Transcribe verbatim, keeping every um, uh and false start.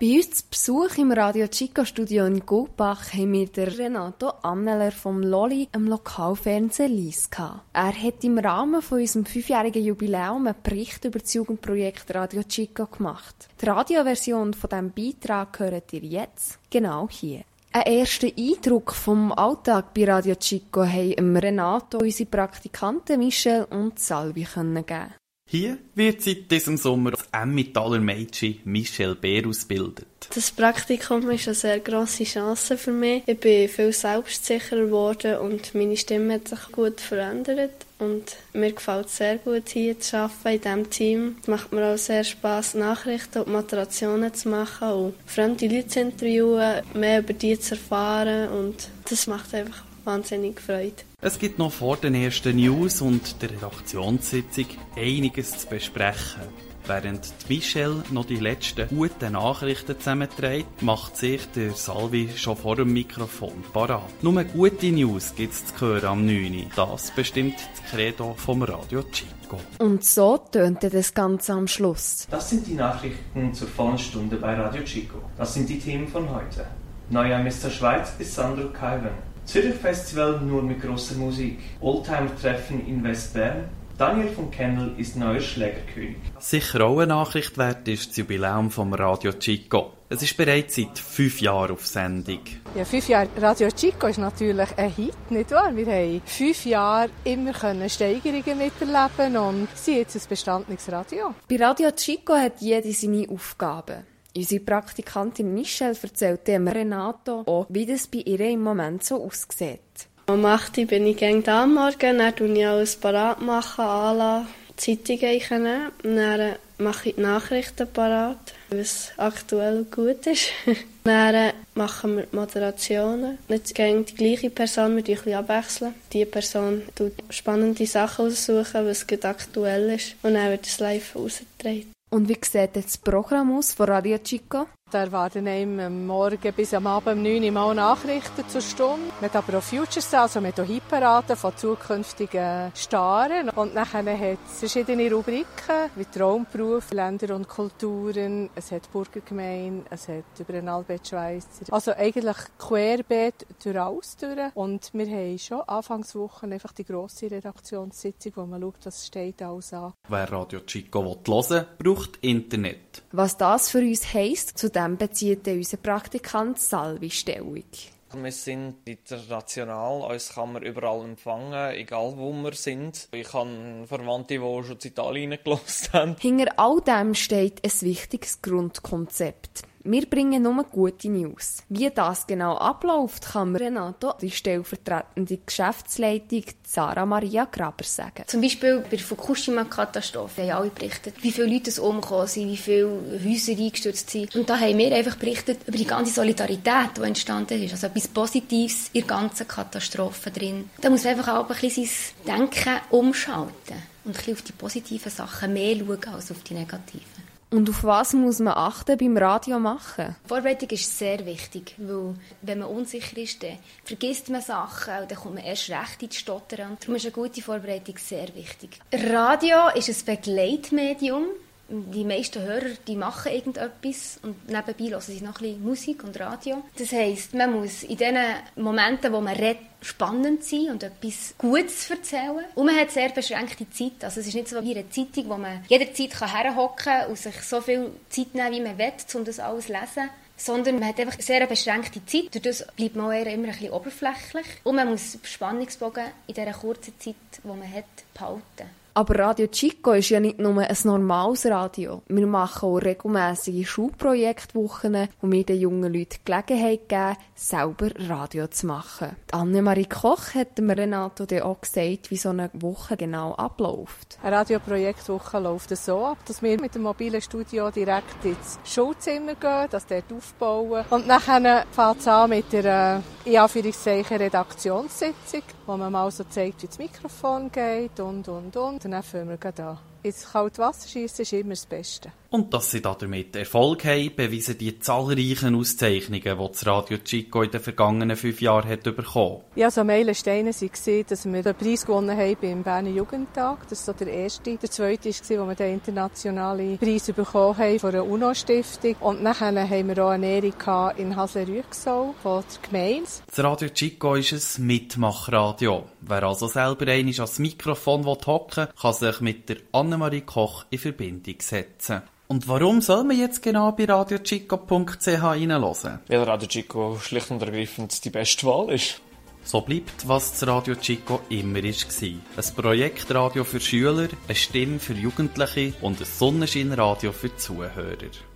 Bei uns zu Besuch im Radio Chico Studio in Gulbach haben wir den Renato Anneler vom Lolli im Lokalfernsehen Lyss gehabt. Er hat im Rahmen von unserem fünfjährigen Jubiläum einen Bericht über das Jugendprojekt Radio Chico gemacht. Die Radioversion von diesem Beitrag hört ihr jetzt genau hier. Einen ersten Eindruck vom Alltag bei Radio Chico haben Renato unsere Praktikanten Michelle und Salvi geben. Hier wird seit diesem Sommer das Emmentaler Mädchen Michelle Beer ausgebildet. Das Praktikum ist eine sehr grosse Chance für mich. Ich bin viel selbstsicherer geworden und meine Stimme hat sich gut verändert. Und mir gefällt es sehr gut, hier zu arbeiten in diesem Team. Es macht mir auch sehr Spass, Nachrichten und Moderationen zu machen und fremde Leute zu interviewen, mehr über die zu erfahren. Und das macht einfach wahnsinnig Freude. Es gibt noch vor den ersten News und der Redaktionssitzung einiges zu besprechen. Während die Michelle noch die letzten guten Nachrichten zusammenträgt, macht sich der Salvi schon vor dem Mikrofon parat. Nur gute News gibt es zu hören am neun Uhr. Das bestimmt das Credo vom Radio Chico. Und so tönte das Ganze am Schluss. Das sind die Nachrichten zur vollen Stunde bei Radio Chico. Das sind die Themen von heute. Neuer Mister Schweiz ist Sandro Kaiwen. Zürich Festival nur mit grosser Musik. Oldtimer-Treffen in Westbern. Daniel von Kennel ist neuer Schlägerkönig. Sicher auch eine Nachricht wert ist das Jubiläum vom Radio Chico. Es ist bereits seit fünf Jahren auf Sendung. Ja, fünf Jahre Radio Chico ist natürlich ein Hit, nicht wahr? Wir haben fünf Jahre immer Steigerungen miterleben und sind jetzt ein bestandenes Radio. Bei Radio Chico hat jede seine Aufgaben. Unsere Praktikantin Michelle erzählt dem Renato auch, wie das bei ihr im Moment so aussieht. Um acht Uhr bin ich gerne da am Morgen, dann mache ich alles parat, machen, anlassen, Zeitungen einnehmen, dann mache ich die Nachrichten parat, was aktuell und gut ist. Dann machen wir die Moderationen. Nicht gegen die gleiche Person, wir ein bisschen abwechseln. Die Person tut spannende Sachen aussuchen, was gerade aktuell ist, und dann wird es live rausgetragen. Und wie sieht das Programm aus von Radio Chico? Da erwarten einem am Morgen bis am Abend um neun Uhr mal Nachrichten zur Stunde. Man hat aber auch Futures, also mit Hitparaden von zukünftigen Staren. Und nachher hat es verschiedene Rubriken, wie Traumberuf, Länder und Kulturen, es hat Burgergemeinde, es hat über den Albert-Schweitzer. Also eigentlich querbeet durch alles durch. Und wir haben schon Anfangswochen einfach die grosse Redaktionssitzung, wo man schaut, was steht alles an. Wer Radio Chico hören will, braucht Internet. Was das für uns heisst, zu dem bezieht unser Praktikant Salvi Stellung. Wir sind international, uns kann man überall empfangen, egal wo wir sind. Ich habe Verwandte, die schon in Italien reingelassen haben. Hinter all dem steht ein wichtiges Grundkonzept. Wir bringen nur gute News. Wie das genau abläuft, kann mir Renato, die stellvertretende Geschäftsleitung Sarah Maria Graber, sagen. Zum Beispiel bei der Fukushima-Katastrophe haben alle berichtet, wie viele Leute umgekommen sind, wie viele Häuser eingestürzt sind. Und da haben wir einfach berichtet über die ganze Solidarität, die entstanden ist. Also etwas Positives in der ganzen Katastrophe drin. Da muss man einfach auch ein bisschen sein Denken umschalten und ein bisschen auf die positiven Sachen mehr schauen als auf die negativen. Und auf was muss man achten beim Radio machen? Die Vorbereitung ist sehr wichtig, weil wenn man unsicher ist, dann vergisst man Sachen und dann kommt man erst recht ins Stottern. Darum ist eine gute Vorbereitung sehr wichtig. Radio ist ein Begleitmedium. Die meisten Hörer, die machen irgendetwas und nebenbei hören sie noch ein bisschen Musik und Radio. Das heisst, man muss in den Momenten, wo man redet, spannend sein und etwas Gutes erzählen. Und man hat sehr beschränkte Zeit. Also es ist nicht so wie eine Zeitung, wo man jederzeit herhocken kann und sich so viel Zeit nehmen, wie man will, um das alles zu lesen. Sondern man hat einfach sehr eine beschränkte Zeit. Durch das bleibt man eher immer ein bisschen oberflächlich. Und man muss Spannungsbogen in dieser kurzen Zeit, die man hat, behalten. Aber Radio Chico ist ja nicht nur ein normales Radio. Wir machen auch regelmässige Schulprojektwochen, wo wir den jungen Leuten die Gelegenheit geben, selber Radio zu machen. Annemarie Koch hat mir Renato dann auch gesagt, wie so eine Woche genau abläuft. Eine Radioprojektwoche läuft so ab, dass wir mit dem mobilen Studio direkt ins Schulzimmer gehen, das dort aufbauen. Und dann fängt es an mit der in Anführungszeichen Redaktionssitzung, wo man mal so zeigt, wie das Mikrofon geht und, und, und. Und dann fangen wir gerade an. Ins kalte Wasser schiessen ist immer das Beste. Und dass sie damit Erfolg haben, beweisen die zahlreichen Auszeichnungen, die das Radio Chico in den vergangenen fünf Jahren hat bekommen. Ja, so Meilensteine waren, dass wir den Preis gewonnen haben beim Berner Jugendtag. Das ist so der erste. Der zweite war, wo wir den internationalen Preis bekommen haben von der UNO-Stiftung. Und nachher haben wir auch eine Ehrung in Hasle-Rüegsau von der Gemeinde. Das Radio Chico ist ein Mitmachradio. Wer also selber einmal ans Mikrofon hocken will, kann sich mit der Annemarie Koch in Verbindung setzen. Und warum soll man jetzt genau bei radio chico punkt c h reinhören? Weil Radio Chico schlicht und ergreifend die beste Wahl ist. So bleibt, was das Radio Chico immer war. Ein Projektradio für Schüler, eine Stimme für Jugendliche und ein Sonnenscheinradio für Zuhörer.